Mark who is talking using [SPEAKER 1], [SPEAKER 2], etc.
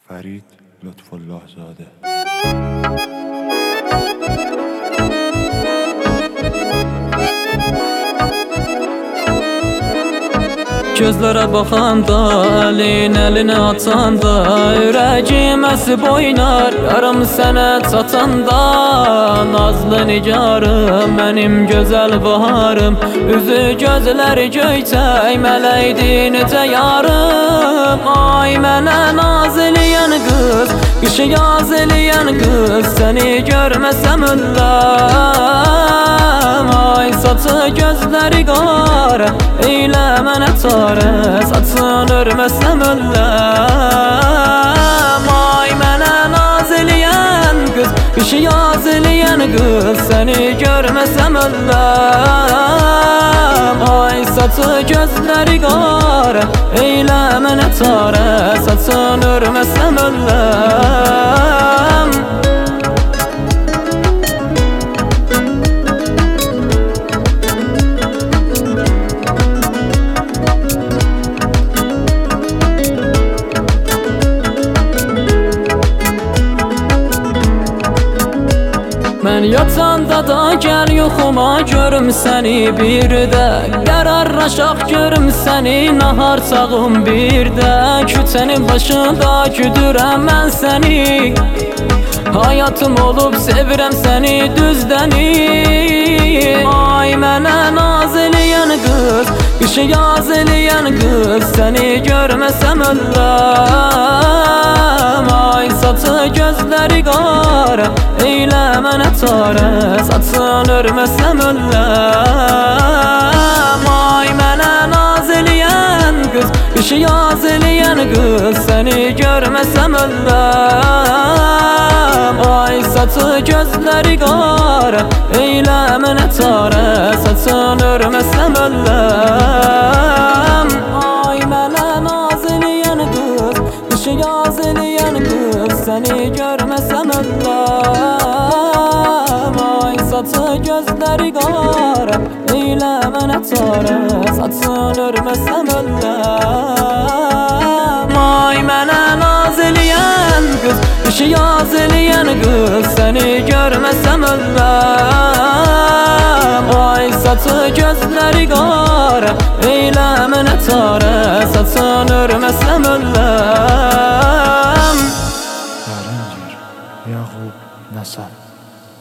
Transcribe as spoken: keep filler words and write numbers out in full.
[SPEAKER 1] فرید لطفالله زاده.
[SPEAKER 2] Gözlərə baxanda, əlin əlinə atanda, ürəyim əsib oynar, yarım sənə çatanda. Nazlı nigarım, mənim gözəl baharım, üzü gözləri göyçək, mələkdir necə yarım. Ay mənə naz eləyən qız, qışı yaz eləyən qız, səni görməsəm ölləm. Ay saçı gözləri qara, eylə mənə çarə, saçın örməsəm ölləm. Ay mənə naz eləyən qız, qışı yaz eləyən qız, səni görməsəm ölləm. Ay saçı gözləri qara, eylə mənə çarə, saçın örməsəm ölləm. Mən yatanda da gəl yuxuma, görüm səni bir də, qərarlaşaq görüm səni nahar çağım bir də. Küçənin başında güdürəm mən səni, həyatım olub sevirəm səni düzdəni. Ay mənə naz eləyən qız, qışı yaz eləyən qız, səni görməsəm ölləm. Ay saçı gözləri qara, eylə mənə çarə, saçın örməsəm ölləm. Ay mənə naz eləyən qız, qışı yaz eləyən qız, səni görməsəm ölləm. Ay saçı gözləri qara, eylə mənə çarə, saçın örməsəm ölləm. Ay mənə naz eləyən qız, qışı yaz eləyən qız, səni görməsəm ölləm. Ay saçı gözləri qara, eylə mənə çarə, saçın örməsəm ölləm. Ay mənə naz eləyən qız, qışı yaz eləyən qız, səni görməsəm ölləm. Ay saçı gözləri qara, eylə mənə çarə, saçın örməsəm ölləm.
[SPEAKER 1] Yarın Yaqub Nəsər.